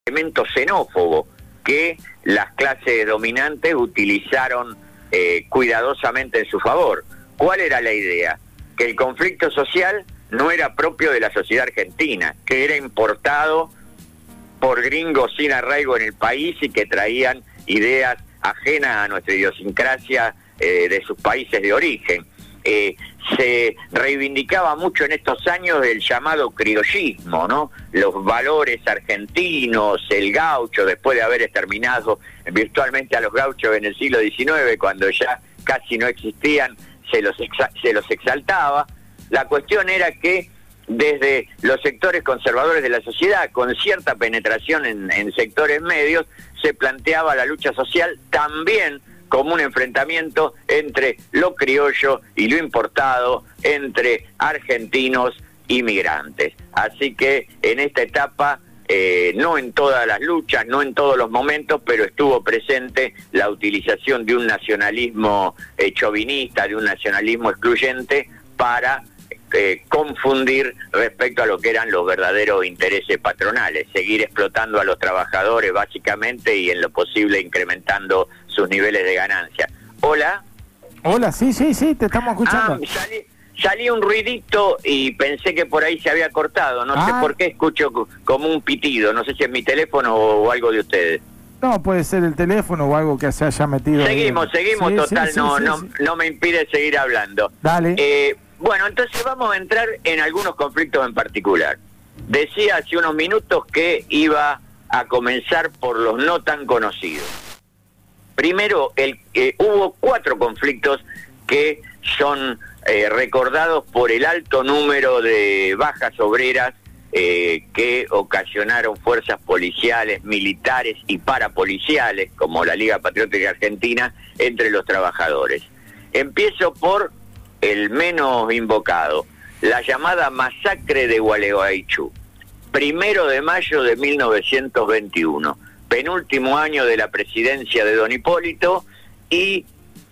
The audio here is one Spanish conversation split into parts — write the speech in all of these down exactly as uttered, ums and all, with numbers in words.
elemento xenófobo que las clases dominantes utilizaron eh, cuidadosamente en su favor. ¿Cuál era la idea? Que el conflicto social no era propio de la sociedad argentina, que era importado por gringos sin arraigo en el país y que traían ideas ajenas a nuestra idiosincrasia eh, de sus países de origen. Eh, se reivindicaba mucho en estos años el llamado criollismo, ¿no? Los valores argentinos, el gaucho, después de haber exterminado virtualmente a los gauchos en el siglo diecinueve, cuando ya casi no existían, se los, exa se los exaltaba. La cuestión era que desde los sectores conservadores de la sociedad, con cierta penetración en, en sectores medios, se planteaba la lucha social también como un enfrentamiento entre lo criollo y lo importado, entre argentinos y migrantes. Así que en esta etapa, eh, no en todas las luchas, no en todos los momentos, pero estuvo presente la utilización de un nacionalismo eh, chauvinista, de un nacionalismo excluyente, para eh, confundir respecto a lo que eran los verdaderos intereses patronales, seguir explotando a los trabajadores básicamente y en lo posible incrementando sus niveles de ganancia. Hola. Hola, sí, sí, sí, te estamos escuchando. Ah, salí, salí un ruidito y pensé que por ahí se había cortado. No ah. sé por qué escucho como un pitido. No sé si es mi teléfono o, o algo de ustedes. No, puede ser el teléfono o algo que se haya metido. Seguimos, ahí. seguimos, sí, total, sí, no, sí, no, sí. no me impide seguir hablando. Dale. Eh, bueno, entonces vamos a entrar en algunos conflictos en particular. Decía hace unos minutos que iba a comenzar por los no tan conocidos. Primero, el, eh, hubo cuatro conflictos que son eh, recordados por el alto número de bajas obreras eh, que ocasionaron fuerzas policiales, militares y parapoliciales, como la Liga Patriótica Argentina, entre los trabajadores. Empiezo por el menos invocado, la llamada masacre de Gualeguaychú, primero de mayo de mil novecientos veintiuno. Penúltimo año de la presidencia de Don Hipólito, y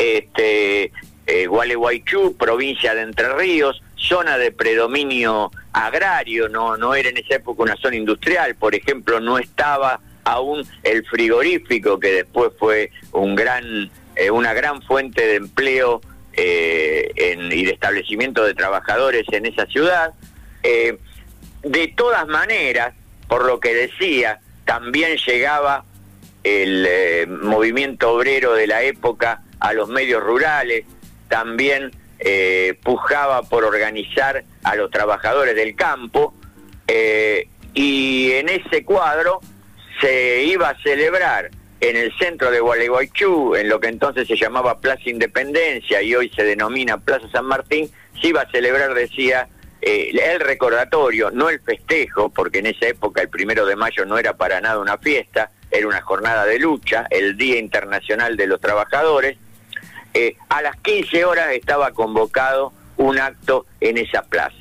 este eh, Gualeguaychú, provincia de Entre Ríos, zona de predominio agrario, no, no era en esa época una zona industrial, por ejemplo, no estaba aún el frigorífico, que después fue un gran, eh, una gran fuente de empleo eh, en, y de establecimiento de trabajadores en esa ciudad. Eh, de todas maneras, por lo que decía, también llegaba el eh, movimiento obrero de la época a los medios rurales, también eh, pujaba por organizar a los trabajadores del campo, eh, y en ese cuadro se iba a celebrar en el centro de Gualeguaychú, en lo que entonces se llamaba Plaza Independencia y hoy se denomina Plaza San Martín, se iba a celebrar, decía, Eh, el recordatorio, no el festejo, porque en esa época el primero de mayo no era para nada una fiesta, era una jornada de lucha, el Día Internacional de los Trabajadores. Eh, a las quince horas estaba convocado un acto en esa plaza.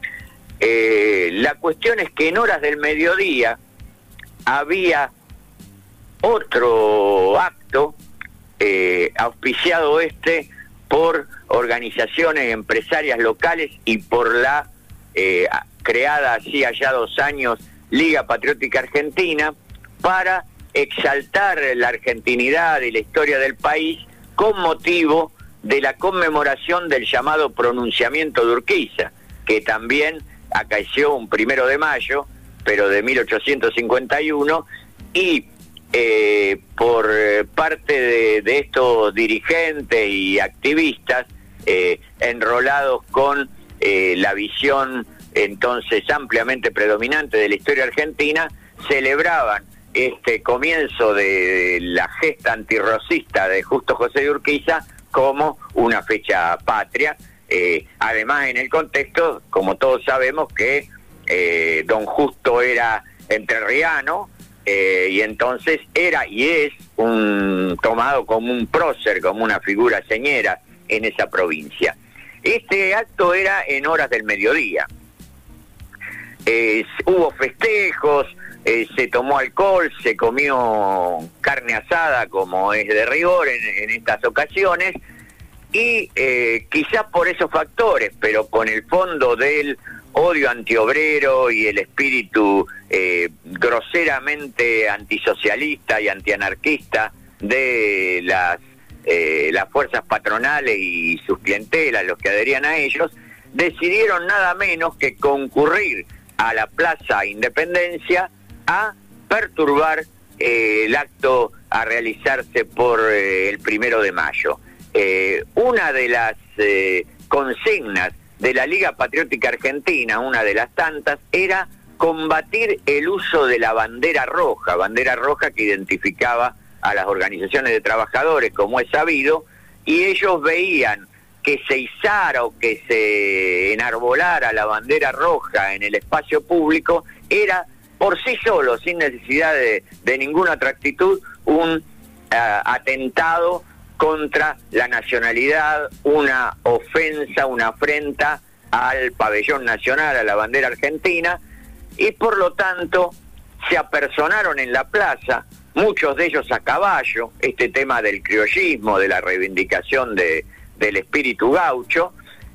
Eh, la cuestión es que en horas del mediodía había otro acto, eh, auspiciado este por organizaciones empresarias locales y por la eh, creada así allá dos años Liga Patriótica Argentina, para exaltar la argentinidad y la historia del país con motivo de la conmemoración del llamado pronunciamiento de Urquiza, que también acaeció un primero de mayo, pero de mil ochocientos cincuenta y uno, y Eh, por parte de, de estos dirigentes y activistas eh, enrolados con eh, la visión entonces ampliamente predominante de la historia argentina, celebraban este comienzo de la gesta antirrocista de Justo José de Urquiza como una fecha patria, eh, además en el contexto, como todos sabemos, que eh, don Justo era entrerriano, Eh, y entonces era y es un tomado como un prócer, como una figura señera en esa provincia. Este acto era en horas del mediodía. Eh, hubo festejos, eh, se tomó alcohol, se comió carne asada, como es de rigor en, en estas ocasiones, y eh, quizás por esos factores, pero con el fondo del odio antiobrero y el espíritu eh, groseramente antisocialista y antianarquista de las, eh, las fuerzas patronales y sus clientelas, los que adherían a ellos, decidieron nada menos que concurrir a la Plaza Independencia a perturbar eh, el acto a realizarse por eh, el primero de mayo. Eh, una de las eh, consignas de la Liga Patriótica Argentina, una de las tantas, era combatir el uso de la bandera roja, bandera roja que identificaba a las organizaciones de trabajadores, como es sabido, y ellos veían que se izara o que se enarbolara la bandera roja en el espacio público, era por sí solo, sin necesidad de, de ninguna otra actitud, un uh, atentado contra la nacionalidad, una ofensa, una afrenta al pabellón nacional, a la bandera argentina, y por lo tanto se apersonaron en la plaza, muchos de ellos a caballo, este tema del criollismo, de la reivindicación de, del espíritu gaucho,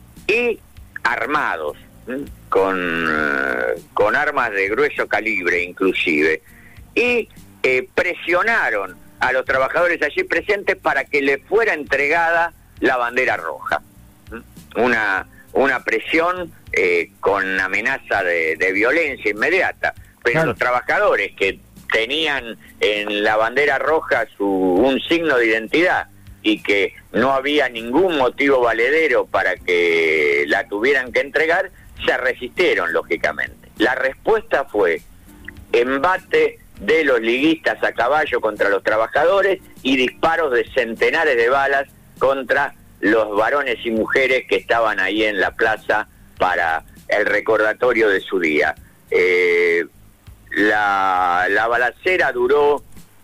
y armados, ¿sí? con, uh, con armas de grueso calibre inclusive, y eh, presionaron a los trabajadores allí presentes para que le fuera entregada la bandera roja. Una, una presión eh, con amenaza de, de violencia inmediata. Pero claro, los trabajadores que tenían en la bandera roja su, un signo de identidad y que no había ningún motivo valedero para que la tuvieran que entregar, se resistieron, lógicamente. La respuesta fue embate de los liguistas a caballo contra los trabajadores y disparos de centenares de balas contra los varones y mujeres que estaban ahí en la plaza para el recordatorio de su día. Eh, la, la balacera duró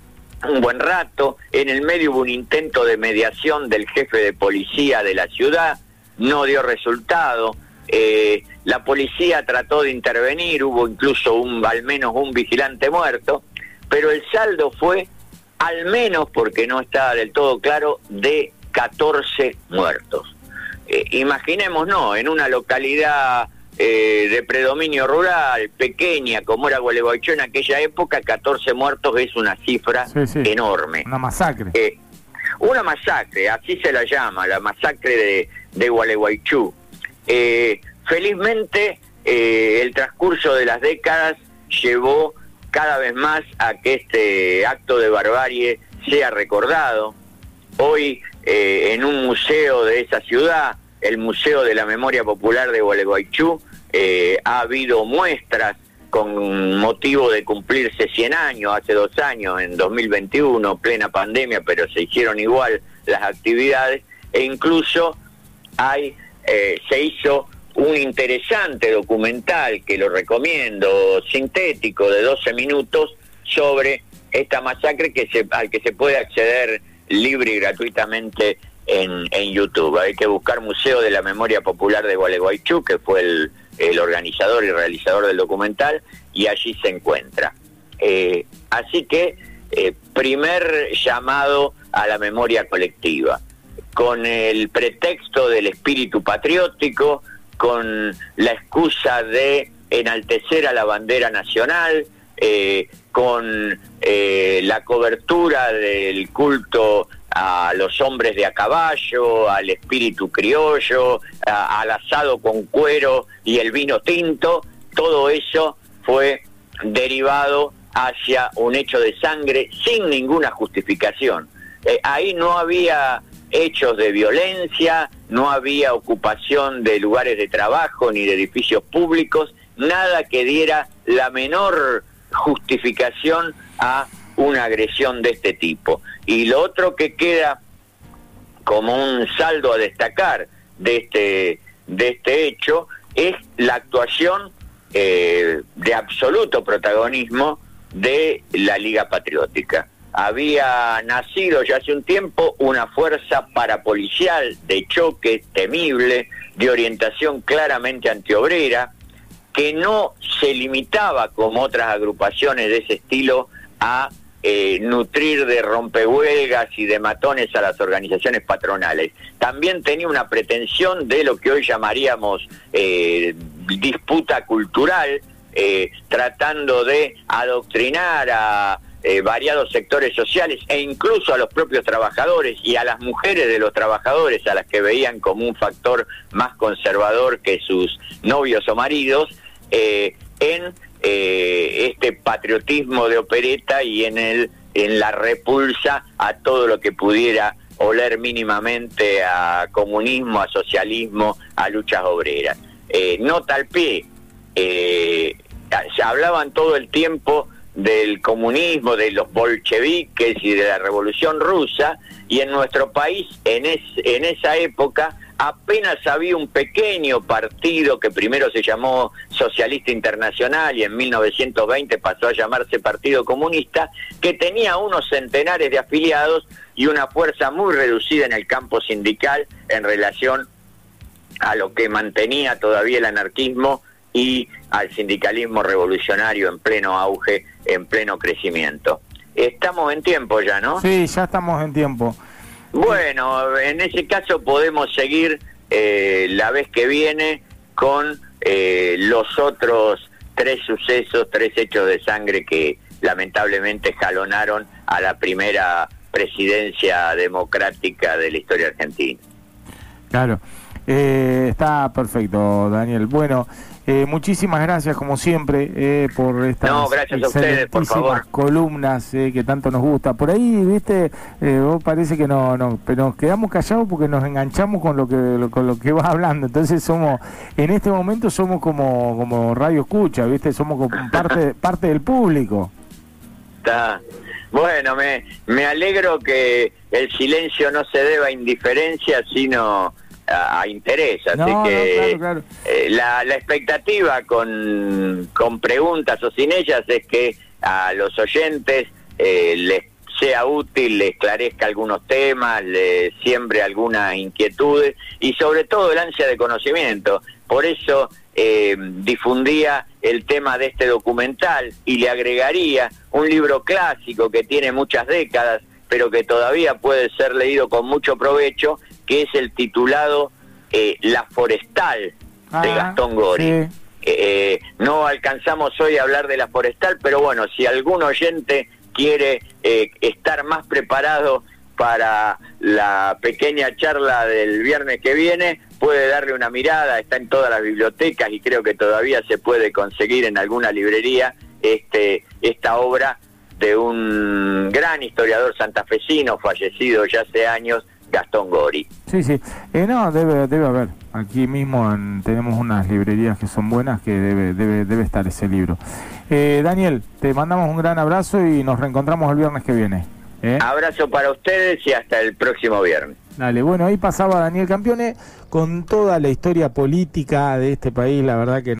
un buen rato, en el medio hubo un intento de mediación del jefe de policía de la ciudad, no dio resultado. Eh, la policía trató de intervenir, hubo incluso un, al menos un vigilante muerto, pero el saldo fue, al menos porque no estaba del todo claro, de catorce muertos. Eh, imaginemos, no, en una localidad eh, de predominio rural, pequeña, como era Gualeguaychú en aquella época, catorce muertos es una cifra sí, sí. enorme. Una masacre. Eh, una masacre, así se la llama, la masacre de, de Gualeguaychú. Eh, felizmente eh, el transcurso de las décadas llevó cada vez más a que este acto de barbarie sea recordado. Hoy eh, en un museo de esa ciudad, el Museo de la Memoria Popular de Gualeguaychú, eh, ha habido muestras con motivo de cumplirse cien años, hace dos años, en dos mil veintiuno, plena pandemia, pero se hicieron igual las actividades, e incluso hay Eh, se hizo un interesante documental que lo recomiendo, sintético, de doce minutos, sobre esta masacre que se, al que se puede acceder libre y gratuitamente en, en YouTube. Hay que buscar Museo de la Memoria Popular de Gualeguaychú, que fue el, el organizador y realizador del documental, y allí se encuentra. Eh, así que, eh, primer llamado a la memoria colectiva, con el pretexto del espíritu patriótico, con la excusa de enaltecer a la bandera nacional, eh, con eh, la cobertura del culto a los hombres de a caballo, al espíritu criollo, a, al asado con cuero y el vino tinto. Todo eso fue derivado hacia un hecho de sangre sin ninguna justificación. Eh, ahí no había hechos de violencia, no había ocupación de lugares de trabajo ni de edificios públicos, nada que diera la menor justificación a una agresión de este tipo. Y lo otro que queda como un saldo a destacar de este, de este hecho es la actuación eh, de absoluto protagonismo de la Liga Patriótica. Había nacido ya hace un tiempo una fuerza parapolicial de choque temible, de orientación claramente antiobrera, que no se limitaba, como otras agrupaciones de ese estilo, a eh, nutrir de rompehuelgas y de matones a las organizaciones patronales. También tenía una pretensión de lo que hoy llamaríamos eh, disputa cultural, eh, tratando de adoctrinar a eh, variados sectores sociales e incluso a los propios trabajadores y a las mujeres de los trabajadores, a las que veían como un factor más conservador que sus novios o maridos, eh, en eh, este patriotismo de opereta y en el en la repulsa a todo lo que pudiera oler mínimamente a comunismo, a socialismo, a luchas obreras. Eh, nota al pie, eh, hablaban todo el tiempo del comunismo, de los bolcheviques y de la Revolución Rusa, y en nuestro país, en, es, en esa época, apenas había un pequeño partido que primero se llamó Socialista Internacional y en mil novecientos veinte pasó a llamarse Partido Comunista, que tenía unos centenares de afiliados y una fuerza muy reducida en el campo sindical en relación a lo que mantenía todavía el anarquismo y al sindicalismo revolucionario en pleno auge, en pleno crecimiento. Estamos en tiempo ya, ¿no? Sí, ya estamos en tiempo. Bueno, en ese caso podemos seguir eh, la vez que viene con eh, los otros tres sucesos, tres hechos de sangre que lamentablemente jalonaron a la primera presidencia democrática de la historia argentina. Claro, eh, está perfecto, Daniel. Bueno, eh, muchísimas gracias como siempre eh, por estas no, gracias a ustedes, por favor. columnas eh, que tanto nos gusta. Por ahí, viste, eh, vos parece que no, no, pero nos quedamos callados porque nos enganchamos con lo que lo, con lo que vas hablando. Entonces somos, en este momento somos como como radio escucha, viste, somos como parte parte del público. Está. Bueno, me me alegro que el silencio no se deba a indiferencia, sino a, a interés, así no, que no, claro, claro. Eh, la, la expectativa con, con preguntas o sin ellas es que a los oyentes eh, les sea útil, les esclarezca algunos temas, les siembre algunas inquietudes y sobre todo el ansia de conocimiento. Por eso eh, difundía el tema de este documental y le agregaría un libro clásico que tiene muchas décadas, pero que todavía puede ser leído con mucho provecho, que es el titulado eh, La Forestal, ah, de Gastón Gori. Sí. Eh, no alcanzamos hoy a hablar de La Forestal, pero bueno, si algún oyente quiere eh, estar más preparado para la pequeña charla del viernes que viene, puede darle una mirada, está en todas las bibliotecas y creo que todavía se puede conseguir en alguna librería este esta obra de un gran historiador santafesino fallecido ya hace años, Gastón Gori. Sí, sí. Eh, no, debe debe haber. Aquí mismo en, tenemos unas librerías que son buenas, que debe debe debe estar ese libro. Eh, Daniel, te mandamos un gran abrazo y nos reencontramos el viernes que viene. ¿eh? Abrazo para ustedes y hasta el próximo viernes. Dale, bueno, ahí pasaba Daniel Campione con toda la historia política de este país, la verdad que